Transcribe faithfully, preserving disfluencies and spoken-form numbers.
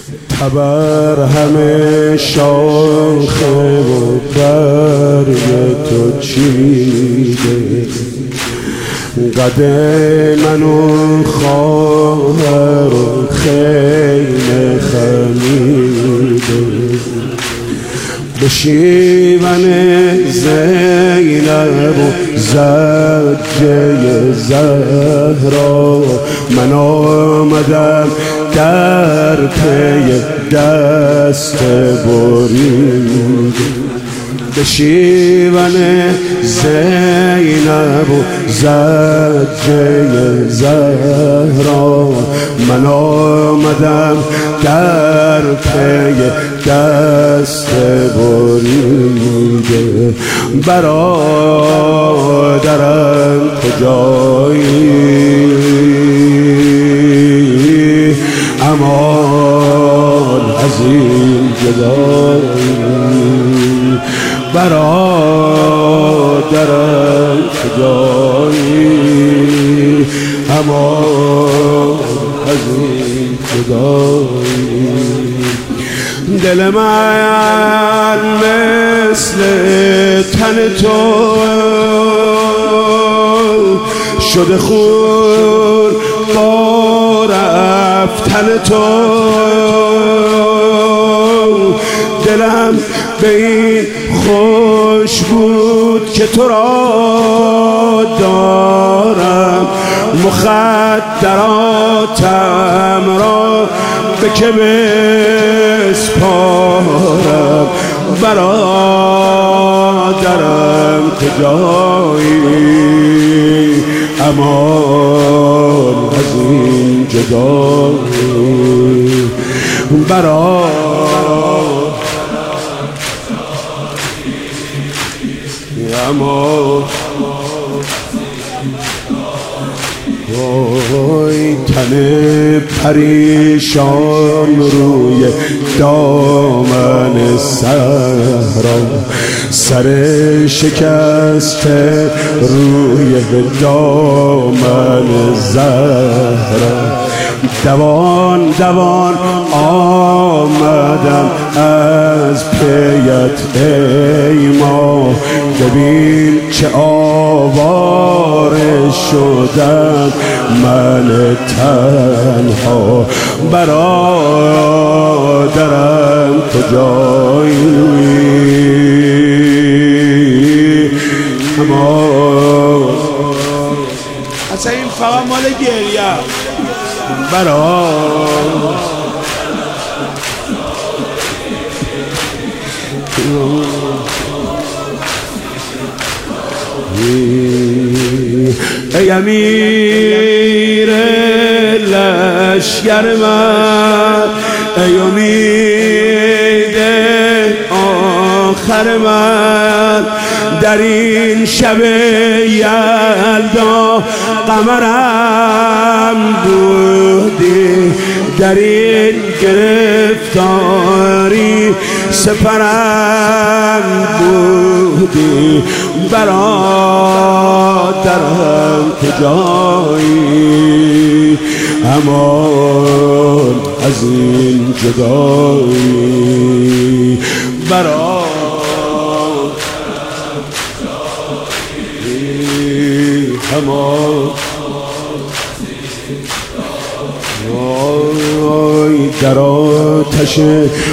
تبر همه شاخه و برگ تو چیده، قد منو خواهر و خیمه خمیده، به شیون زینب و زجه زهرا من آمدم در پی دست برید، به شیون زینب و زجه زهرا من آمدم در پی دست بریده. برادرم کجایی امان از این جدایی، برادرم کجایی امان از این جدایی. دل من مثل تن تو شده خون با رفتن تو، دلم به این خوش بود که تو را دارم، مخدراتم را به که بسپارم. برادرم کجایی امان از این جدایی، برادرم امان وای تن پریشان روی دامن صحرا، سر شکسته روی دامن زهرا، دوان دوان آمدم از پیت ای ما، ببین چه آواره شدم من تنها. برادرم کجایی اما اصلا این فقط مال گریه. برادرم ای امیر لشگر من، ای امید آخر من، در این شب یلدا قمرم بودی، در این گرفتاری سپرم بودی. برادرم کجایی امان از این جدایی، برادرم کجایی امان وای در آتش